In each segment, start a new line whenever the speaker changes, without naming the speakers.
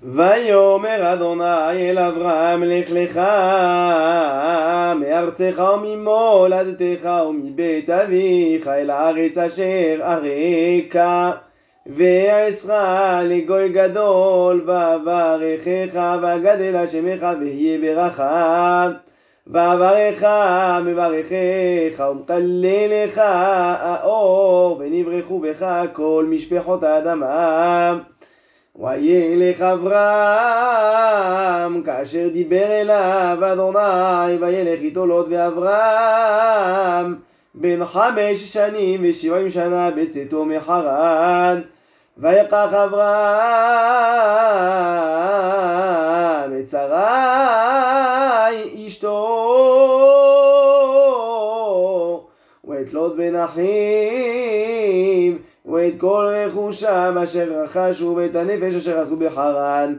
ויאמר אדוני אל אברהם לך לך מארצך וממולדתך ומבית אביך אל הארץ אשר אראך ואעשך לגוי גדול ואברכך ואגדל שמך ויהיה ברכה ואברך מברכך ומקללך האור ונברכו בך כל משפחות האדמה. וילך אברהם כאשר דיבר אליו אדוני וילך איתו לוט ואברהם בן 5 שנים ו70 שנה בצאתו מחרן. ויקח אברהם את שרי אשתו ואת לוט בן אחיו ואת כל רכושם אשר רכשו ואת הנפש אשר עשו בחרן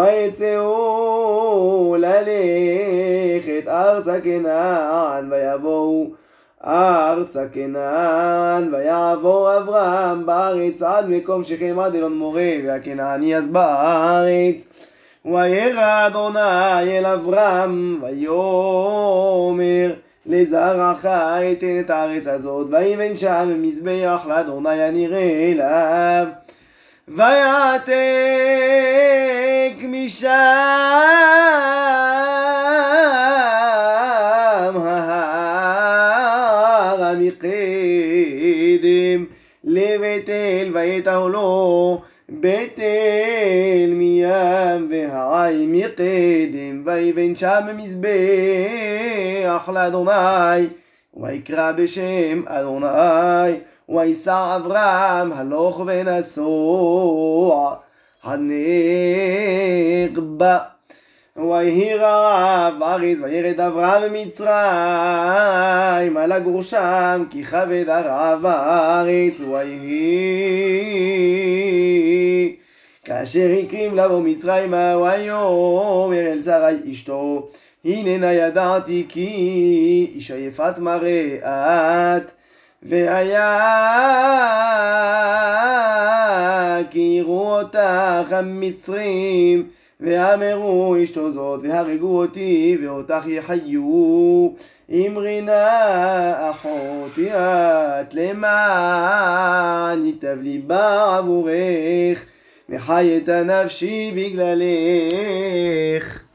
ויצאו ללכת ארצה כנען ויבואו ארצה כנען ויעבור אברהם בארץ עד מקום שכם עד אלון מורה והכנעני אז בארץ. וירא אדוני אל אברהם ויאמר לזרעך אתן את הארץ הזאת ויבן שם מזבח לאדוני הנראה אליו ויעתק משם ההר מקדם לבית אל ויתהו לו בית אל מים והעי מקדם ויבן שם מזבח לאדוני ויקרא בשם אדוני ויסע אברהם הלוך ונסוע הנגבה ויהי רעב בארץ וירד אברהם ממצרים על לגור שם כי כבד הרעב בארץ. ויהי כאשר הקריב לבוא מצרימה ויאמר אל שרי אשתו הננה ידעתי כי אישה יפת מראה את והיה כי יראו אותך המצרים ואמרו אשתו זאת והרגו אותי ואותך יחיו אמרי נא אחותי את למען ייטב ליבה עבורך וחיית נפשי בגללך.